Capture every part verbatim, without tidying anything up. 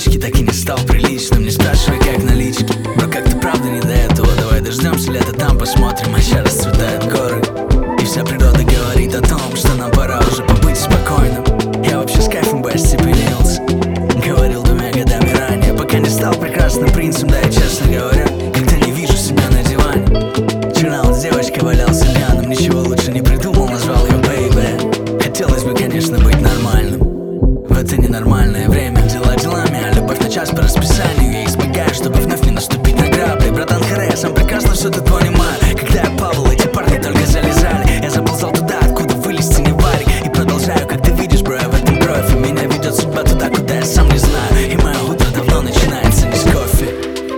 таблички, так и не стал приличным. Не спрашивай, как налички, бро, как-то правда не до этого. Давай дождемся лета, там посмотрим, а ща расцветают горы. И вся природа говорит о том, что нам пора уже побыть спокойным. Я вообще с кайфом бы остепенился, говорил двумя годами ранее, пока не стал прекрасным принцем. Да и честно говоря, когда не вижу себя на диване. Вчера он с девочкой валялся пьяным, ничего лучше не придумал, назвал ее бэйби. Хотелось бы, конечно, быть нормальным в это ненормальное время. Дела делами, а любовь на час по расписанию. Я избегаю, чтобы вновь не наступить на грабли. Братан Харе, я сам прекрасно все тут понимаю. Когда я падал, эти парни только залезали. Я заползал туда, откуда вылезти не варик. И продолжаю, как ты видишь, бро, я в этом кровь. И меня ведет судьба туда, куда я сам не знаю. И мое утро давно начинается не с кофе.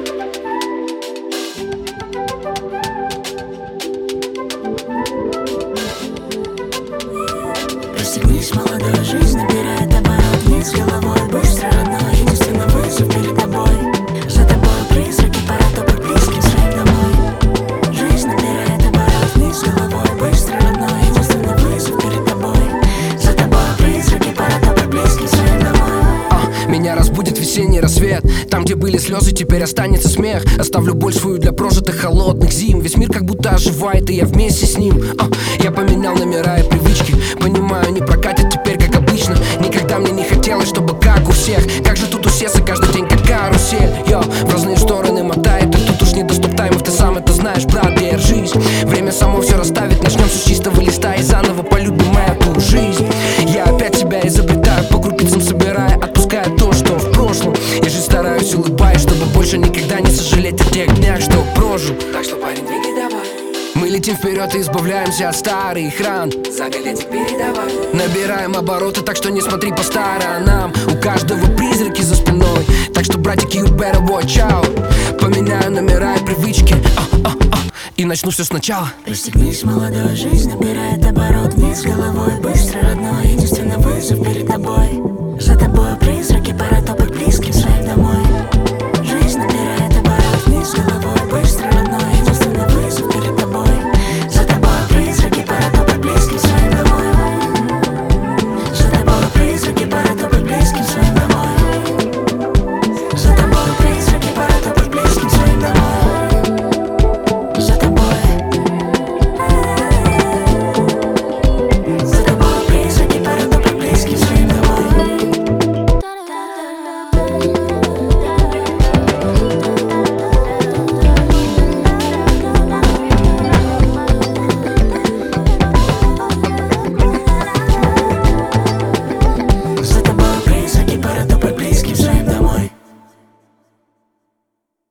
Пристегнись, молодая жизнь набирает оборот вниз головой. Быстро, родной, единственный вызов перед тобой. За тобой призраки, пора топать близким своим домой. Жизнь набирает оборот вниз головой. Быстро, родной, единственный вызов перед тобой. За тобой призраки, пора топать близким своим домой. а, Меня разбудит весенний рассвет. Там, где были слезы, теперь останется смех. Оставлю боль свою для прожитых холодных зим. Весь мир как будто оживает, и я вместе с ним. а, Я поменял номера и привычки. Понимаю, не прокатит теперь, как обычно. Никогда мне не хотелось, чтобы как у всех. Как же тут усесться каждый день, как карусель. Йо, в разные стороны мотает. И тут уж не до стоп-таймов, ты сам это знаешь, брат, держись. Время само все расставит, начнем с чистого листа. И заново полюбим эту жизнь. Я опять себя изобретаю, по крупицам собирая, отпуская то, что в прошлом. И жить стараюсь, улыбаюсь, чтобы больше никогда не сожалеть о тех днях, что прожил. Так что, парень, двигай давай. Мы летим вперед и избавляемся от старых ран. За билетик передавай. Набираем обороты, так что не смотри по сторонам. У каждого призраки за спиной. Так что, братики, you better watch out. Поменяю номера и привычки, а, а, а, и начну все сначала. Пристегнись, молодой, жизнь набирает оборот вниз головой. Быстро, родной, единственный вызов перед тобой. За тобой призраки, пора топать близким своим домой. Жизнь набирает оборот вниз головой. Быстро, родной, единственный вызов перед тобой. За тобой призраки, пора топать близким своим домой. За тобой призраки, пора топать близким своим домой. За тобой призраки, пора топать близким своим домой. За тобой. За тобой призраки, пора топать близким своим домой.